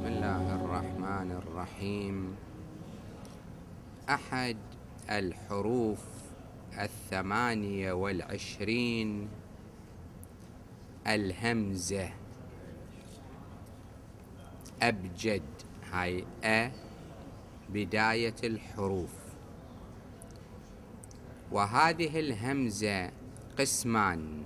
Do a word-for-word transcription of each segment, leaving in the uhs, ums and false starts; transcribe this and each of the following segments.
بسم الله الرحمن الرحيم. أحد الحروف الثمانية والعشرين الهمزة. أبجد، هاي أ بداية الحروف. وهذه الهمزة قسمان: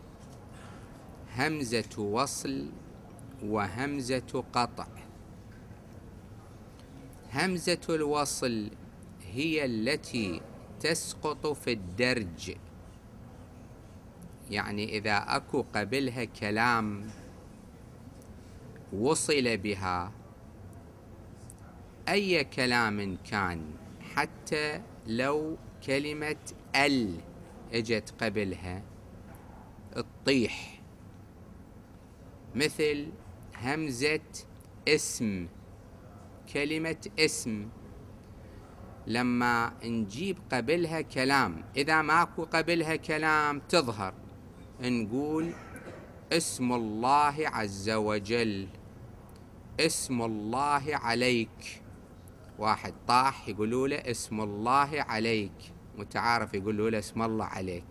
همزة وصل وهمزة قطع. همزة الوصل هي التي تسقط في الدرج، يعني إذا أكو قبلها كلام وصل بها أي كلام كان، حتى لو كلمة ال اجت قبلها تطيح، مثل همزة اسم. كلمة اسم لما نجيب قبلها كلام، إذا ماكو قبلها كلام تظهر، نقول اسم الله عز وجل، اسم الله عليك. واحد طاح يقولوا له اسم الله عليك، متعارف يقولوا له اسم الله عليك.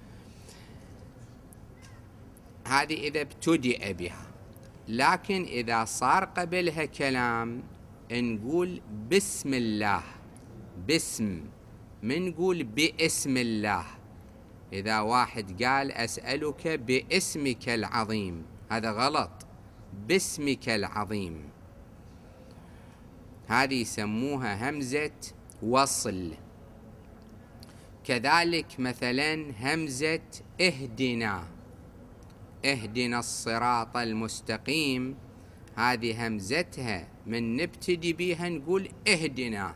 هذه إذا ابتدأ بها. لكن إذا صار قبلها كلام نقول بسم الله. باسم، من نقول باسم الله. إذا واحد قال أسألك باسمك العظيم، هذا غلط، باسمك العظيم. هذه يسموها همزة وصل. كذلك مثلا همزة اهدنا، اهدنا الصراط المستقيم، هذه همزتها من نبتدي بيها نقول اهدنا.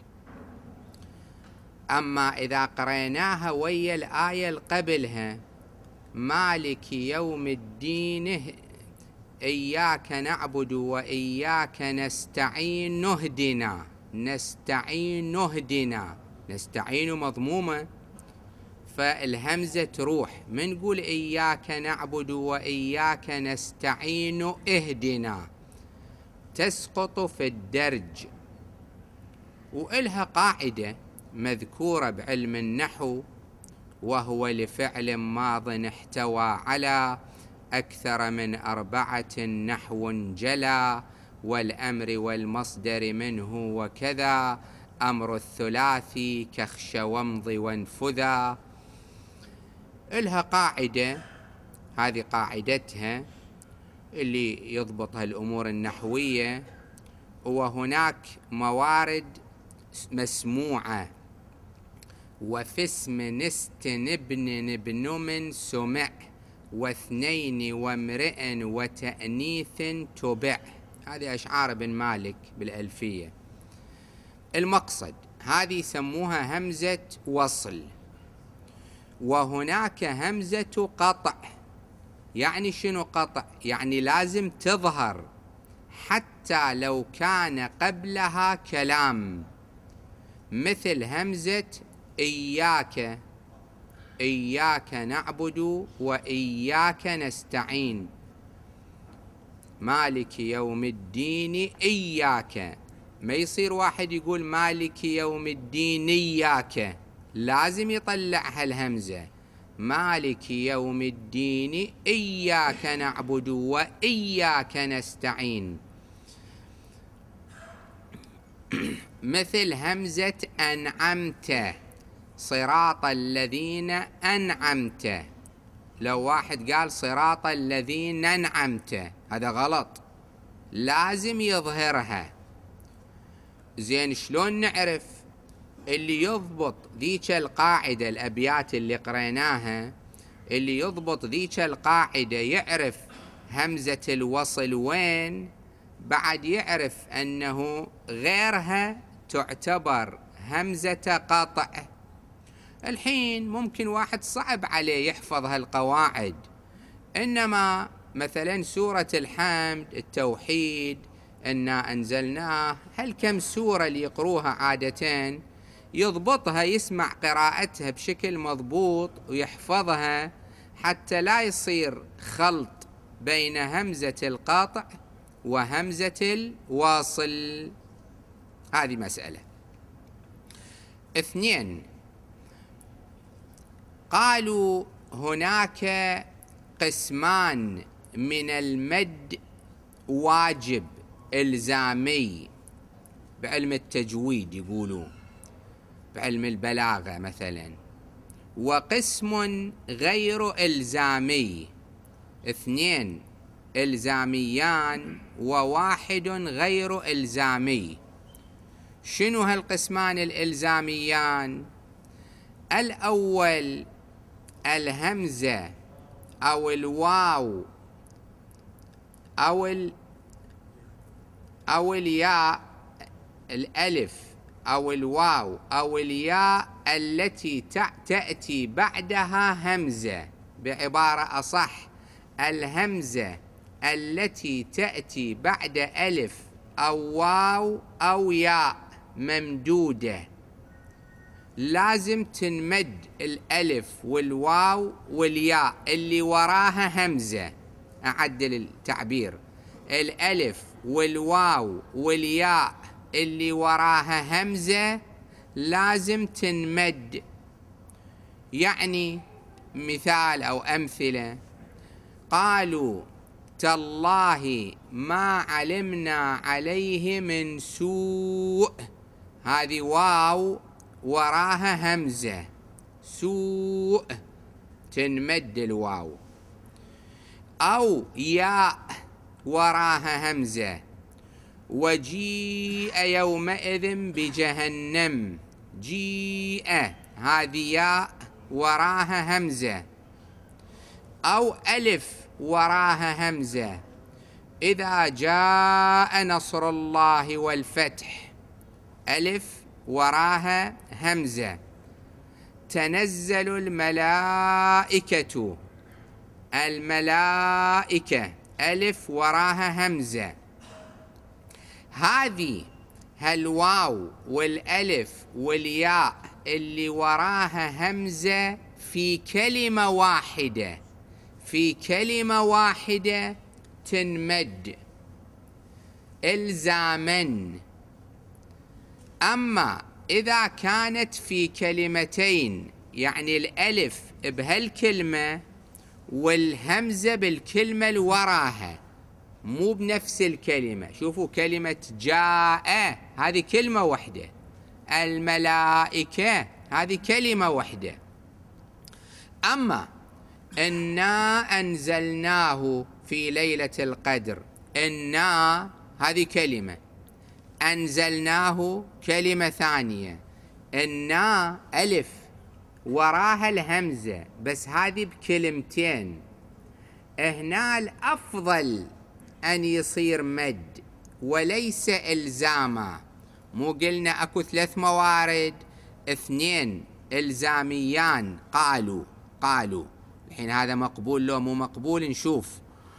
أما إذا قريناها ويا الآية اللي قبلها مالك يوم الدين إياك نعبد وإياك نستعين نهدنا، نستعين نهدنا، نستعين مضمومة، فالهمزة تروح، من نقول إياك نعبد وإياك نستعين اهدنا، تسقط في الدرج. وإلها قاعدة مذكورة بعلم النحو، وهو لفعل ماض احتوى على أكثر من أربعة نحو جلا، والأمر والمصدر منه وكذا، أمر الثلاثي كخش وامض وانفذا. إلها قاعدة، هذه قاعدتها اللي يضبطها الأمور النحوية. وهناك موارد مسموعة: وفي اسم نست نبن نبن من سمع، واثنين وامرئ وتأنيث تبع. هذه أشعار ابن مالك بالألفية. المقصد هذه يسموها همزة وصل. وهناك همزة قطع. يعني شنو قطع؟ يعني لازم تظهر حتى لو كان قبلها كلام، مثل همزة إياك، إياك نعبد وإياك نستعين، مالك يوم الدين إياك. ما يصير واحد يقول مالك يوم الدين إياك، لازم يطلعها الهمزة، مالك يوم الدين إياك نعبد وإياك نستعين. مثل همزة أنعمت، صراط الذين أنعمت، لو واحد قال صراط الذين أنعمت هذا غلط، لازم يظهرها. زين، شلون نعرف؟ اللي يضبط ذيك القاعدة، الأبيات اللي قريناها، اللي يضبط ذيك القاعدة يعرف همزة الوصل وين، بعد يعرف أنه غيرها تعتبر همزة قطع. الحين ممكن واحد صعب عليه يحفظ هالقواعد، إنما مثلا سورة الحمد، التوحيد، إنا أنزلناه، هل كم سورة اللي يقروها عادتين يضبطها، يسمع قراءتها بشكل مضبوط ويحفظها، حتى لا يصير خلط بين همزة القطع وهمزة الوصل. هذه مسألة. اثنين، قالوا هناك قسمان من المد واجب إلزامي بعلم التجويد يقولون، بعلم البلاغة مثلا، وقسم غير إلزامي، اثنين إلزاميان وواحد غير إلزامي. شنو هالقسمان الإلزاميان؟ الأول الهمزة أو الواو أو ال أو الياء، الألف أو الواو أو الياء التي تأتي بعدها همزة. بعبارة أصح، الهمزة التي تأتي بعد ألف أو واو أو ياء ممدودة لازم تنمد الألف والواو والياء اللي وراها همزة. أعدل التعبير، الألف والواو والياء اللي وراها همزة لازم تنمد. يعني مثال أو أمثلة، قالوا تالله ما علمنا عليه من سوء، هذه واو وراها همزة، سوء تنمد الواو. أو ياء وراها همزة، وجيء يومئذ بجهنم، جيء هذه ياء وراها همزة. أو ألف وراها همزة، إذا جاء نصر الله والفتح، ألف وراها همزة. تنزل الملائكة، الملائكة ألف وراها همزة. هذه هالواو والألف والياء اللي وراها همزة في كلمة واحدة، في كلمة واحدة تنمد إلزاما. أما إذا كانت في كلمتين، يعني الألف بهالكلمة والهمزة بالكلمة اللي وراها، مو بنفس الكلمة. شوفوا كلمة جاء هذه كلمة واحدة، الملائكة هذه كلمة واحدة. أما إنا أنزلناه في ليلة القدر، إنا هذه كلمة، أنزلناه كلمة ثانية. إنا ألف وراها الهمزة، بس هذه بكلمتين. هنا الأفضل أن يصير مد وليس إلزاما. مو قلنا أكو ثلاث موارد، اثنين إلزاميان، قالوا قالوا الحين هذا مقبول لو مو مقبول نشوف.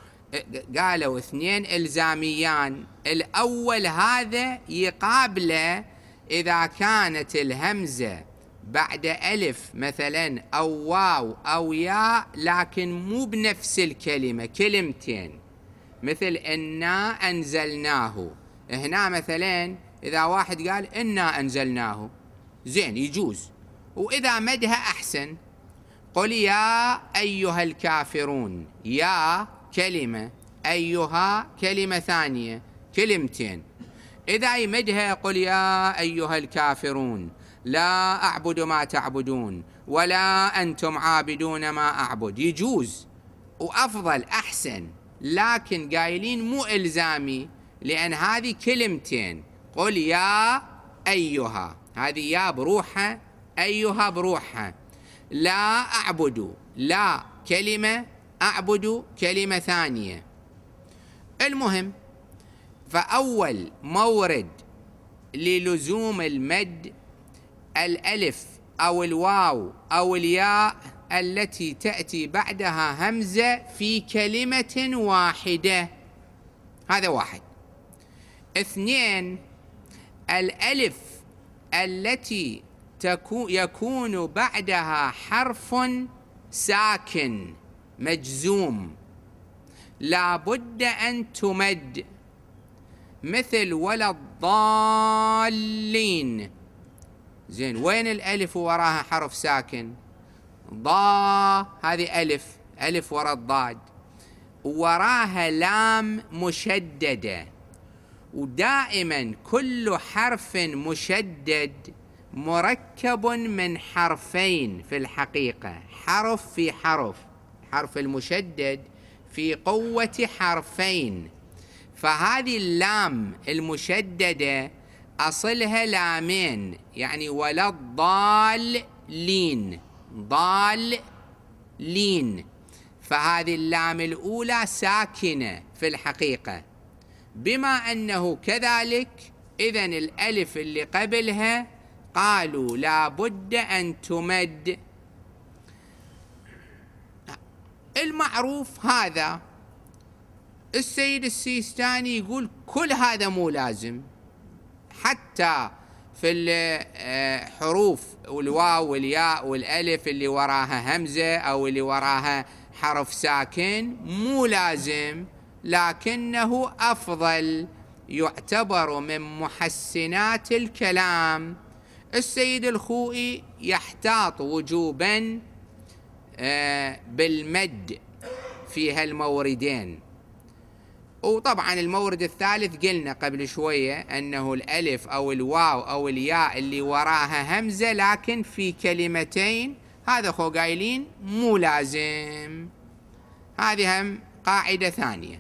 قالوا اثنين إلزاميان، الأول هذا يقابله إذا كانت الهمزة بعد ألف مثلا أو واو أو ياء، لكن مو بنفس الكلمة، كلمتين، مثل إنا أنزلناه. هنا مثلا إذا واحد قال إنا أنزلناه زين يجوز، وإذا مدها أحسن، قل يا أيها الكافرون، يا كلمة، أيها كلمة ثانية، كلمتين. إذا يمدها قل يا أيها الكافرون لا أعبد ما تعبدون ولا أنتم عابدون ما أعبد، يجوز وأفضل أحسن. لكن قايلين مو إلزامي، لأن هذه كلمتين، قل يا أيها هذه يا بروحها، أيها بروحها. لا أعبد، لا كلمة، أعبد كلمة ثانية. المهم، فأول مورد للزوم المد الألف أو الواو أو الياء التي تأتي بعدها همزة في كلمة واحدة، هذا واحد. اثنين، الألف التي يكون بعدها حرف ساكن مجزوم لا بد أن تمد، مثل ولا الضالين. زين، وين الألف وراها حرف ساكن؟ ضا، هذه ألف، ألف وراء الضاد، وراها لام مشددة. ودائما كل حرف مشدد مركب من حرفين في الحقيقة، حرف في حرف، حرف المشدد في قوة حرفين. فهذه اللام المشددة أصلها لامين، يعني ولا الضالين، ضال لين، فهذه اللام الأولى ساكنة في الحقيقة. بما أنه كذلك، إذن الألف اللي قبلها قالوا لا بد أن تمد. المعروف هذا. السيد السيستاني يقول كل هذا مو لازم، حتى في الحروف والواو والياء والألف اللي وراها همزة أو اللي وراها حرف ساكن مو لازم، لكنه أفضل، يعتبر من محسنات الكلام. السيد الخوئي يحتاط وجوبا بالمد في هالموردين. وطبعا المورد الثالث قلنا قبل شوية أنه الألف أو الواو أو الياء اللي وراها همزة لكن في كلمتين، هذا خو قايلين مو لازم. هذه هم قاعدة ثانية.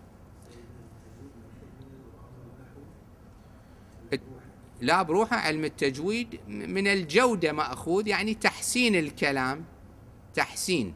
لا، بروحه علم التجويد من الجودة مأخوذ، يعني تحسين الكلام، تحسين.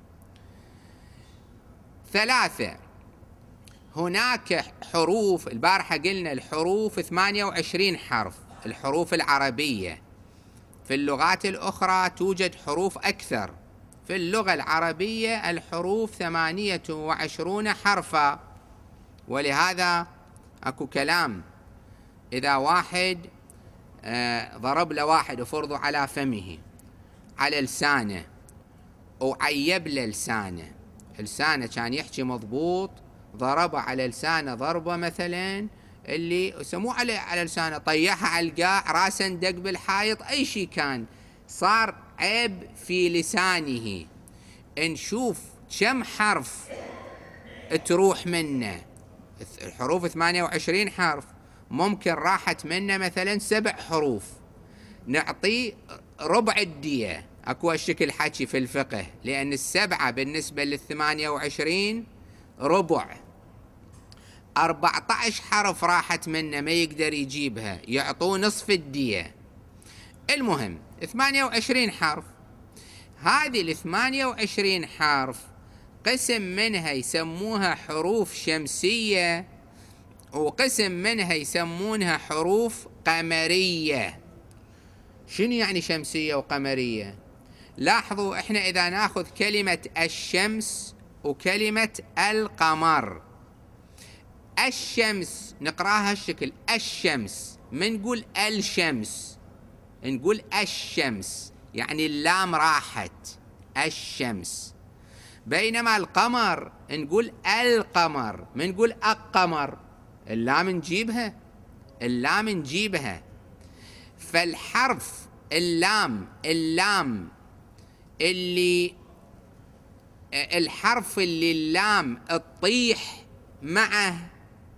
ثلاثة، هناك حروف، البارحة قلنا الحروف ثمانية وعشرين حرف، الحروف العربية. في اللغات الأخرى توجد حروف أكثر. في اللغة العربية الحروف ثمانية وعشرون حرفا، ولهذا أكو كلام إذا واحد آه ضرب له واحد وفرضه على فمه، على لسانه، وعيب له لسانه، لسانه كان يحكي مضبوط، ضربه على لسانه ضربه مثلا اللي يسموه على على لسانه، طيحها على القاع، راسا دق بالحائط، اي شيء كان، صار عيب في لسانه. نشوف كم حرف تروح منه. الحروف ثمانية وعشرين حرف، ممكن راحت منه مثلا سبع حروف، نعطيه ربع الدية. اكو هالشكل حكي في الفقه، لان السبعة بالنسبة للثمانية وعشرين ربع. أربعة عشر حرف راحت منه ما يقدر يجيبها، يعطوه نصف الدية. المهم ثمانية وعشرين حرف. هذه الثمانية وعشرين حرف قسم منها يسموها حروف شمسية، وقسم منها يسمونها حروف قمرية. شنو يعني شمسية وقمرية؟ لاحظوا احنا اذا ناخذ كلمة الشمس وكلمة القمر، الشمس نقراها الشكل الشمس، من نقول الشمس نقول الشمس، يعني اللام راحت، الشمس. بينما القمر نقول القمر، من نقول القمر، اللام نجيبها، اللام نجيبها. فالحرف اللام، اللام اللي الحرف اللي اللام تطيح معه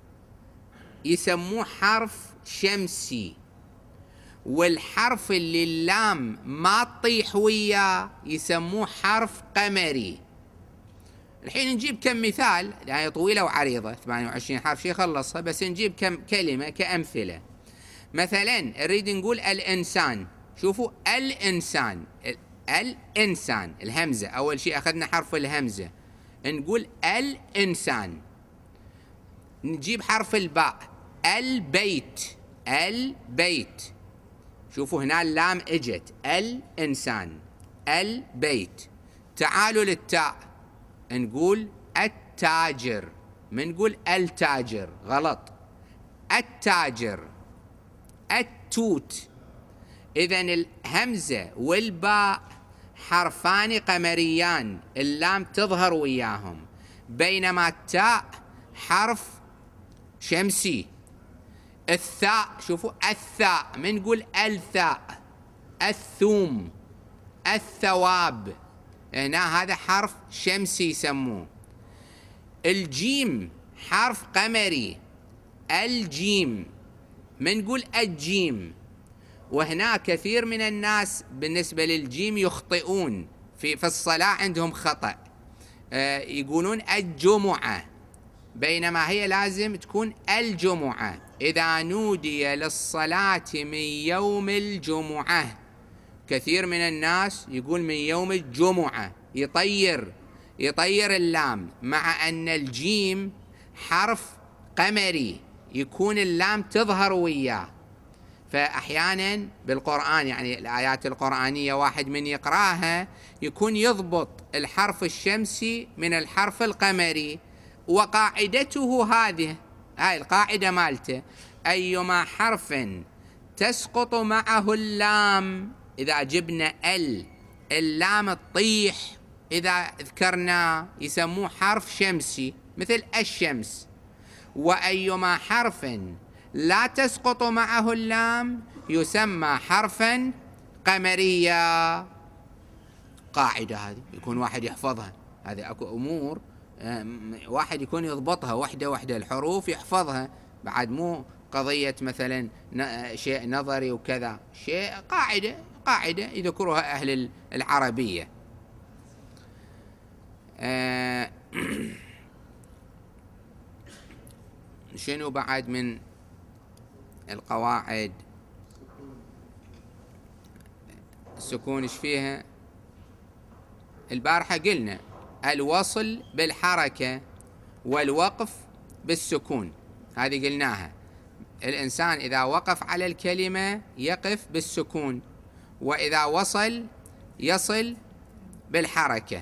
يسموه حرف شمسي، والحرف اللي اللام ما تطيح وياه يسموه حرف قمري. الحين نجيب كم مثال، يعني طويلة وعريضة، ثمانية وعشرين حرف شي خلصها، بس نجيب كم كلمة كأمثلة. مثلا نريد نقول الإنسان، شوفوا الإنسان، الإنسان الهمزة، أول شيء أخذنا حرف الهمزة، نقول الإنسان. نجيب حرف الباء، البيت، البيت، شوفوا هنا اللام اجت، الإنسان، البيت. تعالوا للتاء، نقول التاجر، من نقول التاجر، غلط، التاجر. التوت. إذن الهمزة والباء حرفان قمريان، اللام تظهر وياهم، بينما التاء حرف شمسي. الثاء، شوفوا الثاء، من نقول الثاء، الثوم، الثواب، هنا هذا حرف شمسي يسموه. الجيم حرف قمري، الجيم، من نقول الجيم. وهنا كثير من الناس بالنسبة للجيم يخطئون في في الصلاة، عندهم خطأ، آه يقولون الجمعة، بينما هي لازم تكون الجمعة. إذا نودي للصلاة من يوم الجمعة، كثير من الناس يقول من يوم الجمعة، يطير يطير اللام، مع أن الجيم حرف قمري يكون اللام تظهر وياه. فأحيانا بالقرآن يعني الآيات القرآنية واحد من يقراها يكون يضبط الحرف الشمسي من الحرف القمري، وقاعدته هذه، هاي القاعدة مالته، أيما حرف تسقط معه اللام، إذا جبنا ال اللام تطيح، إذا ذكرنا يسموه حرف شمسي مثل الشمس. وأيما حرف لا تسقط معه اللام يسمى حرفا قمريا. قاعدة هذه يكون واحد يحفظها، هذه أكو أمور واحد يكون يضبطها وحدة وحدة، الحروف يحفظها، بعد مو قضية مثلا شيء نظري وكذا، شيء قاعدة قاعدة يذكرها أهل العربية. آه شنو بعد من القواعد؟ السكون ايش فيها؟ البارحة قلنا الوصل بالحركة والوقف بالسكون، هذه قلناها. الإنسان إذا وقف على الكلمة يقف بالسكون، وإذا وصل يصل بالحركة.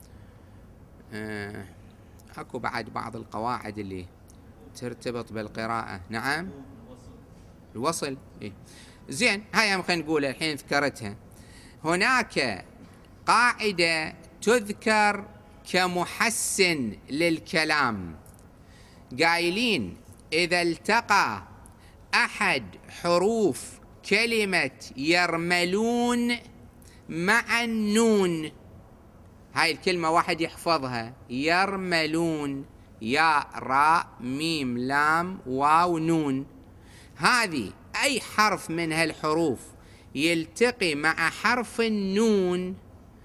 آه. أكو بعد بعض القواعد اللي ترتبط بالقراءة. نعم الوصل إيه؟ زين، هاي خلينا نقول الحين ذكرتها. هناك قاعدة تذكر كمحسن للكلام، قايلين إذا التقى أحد حروف كلمة يرملون مع النون، هاي الكلمة واحد يحفظها، يرملون، يا راء ميم لام واو نون، هذه أي حرف من هالحروف يلتقي مع حرف النون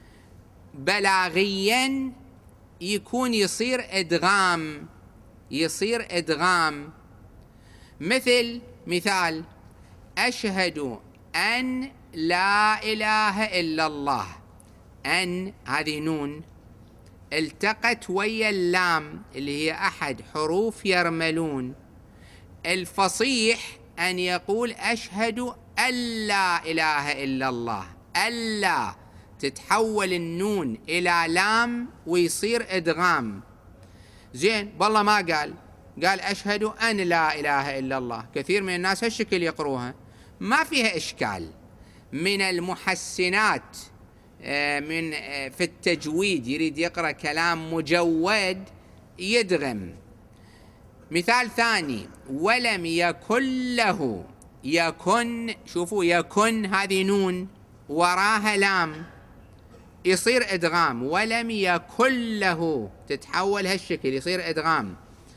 بلاغيا يكون يصير إدغام، يصير إدغام. مثل مثال أشهد أن لا إله إلا الله، أن هذه نون التقت ويا اللام اللي هي أحد حروف يرملون. الفصيح أن يقول أشهد أن لا إله إلا الله، ألا تتحول النون إلى لام ويصير إدغام. زين، والله ما قال، قال أشهد أن لا إله إلا الله، كثير من الناس هالشكل يقروها، ما فيها إشكال. من المحسنات من في التجويد، يريد يقرأ كلام مجود يدغم. مثال ثاني، ولم يكن له، يكن، شوفوا يكن هذه نون وراها لام يصير إدغام، ولم يكن له تتحول هالشكل يصير إدغام.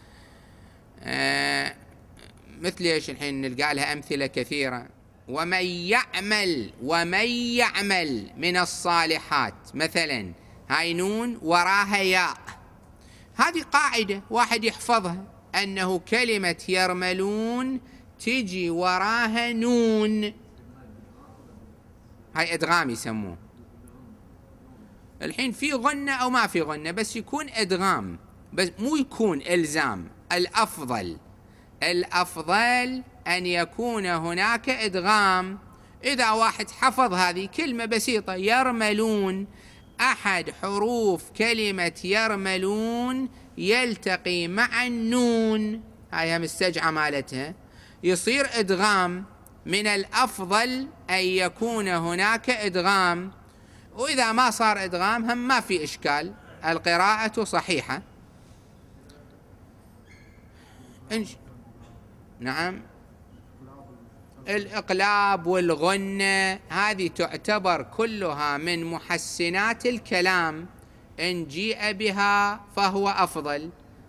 آه مثل ايش الحين نلقى لها أمثلة كثيرة. ومن يعمل، ومن يعمل من الصالحات مثلا، هاي نون وراها ياء، هذه قاعدة واحد يحفظها، أنه كلمة يرملون تجي وراها نون، هاي إدغام يسموه. الحين في غنة أو ما في غنة، بس يكون إدغام، بس مو يكون إلزام. الأفضل الأفضل أن يكون هناك إدغام. إذا واحد حفظ هذه كلمة بسيطة يرملون، أحد حروف كلمة يرملون يلتقي مع النون، هاي مستجعة مالتها، يصير إدغام. من الأفضل أن يكون هناك إدغام، وإذا ما صار إدغام هم ما في إشكال، القراءة صحيحة. إنش... نعم الإقلاب والغنة هذه تعتبر كلها من محسنات الكلام، إن جيء بها فهو أفضل.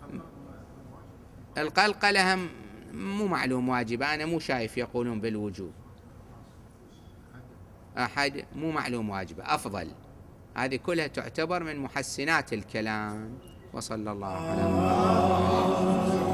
القلقلة هم مو معلوم واجبة، أنا مو شايف يقولون بالوجوب أحد، مو معلوم واجبة، أفضل. هذه كلها تعتبر من محسنات الكلام. وصلى الله على محمد.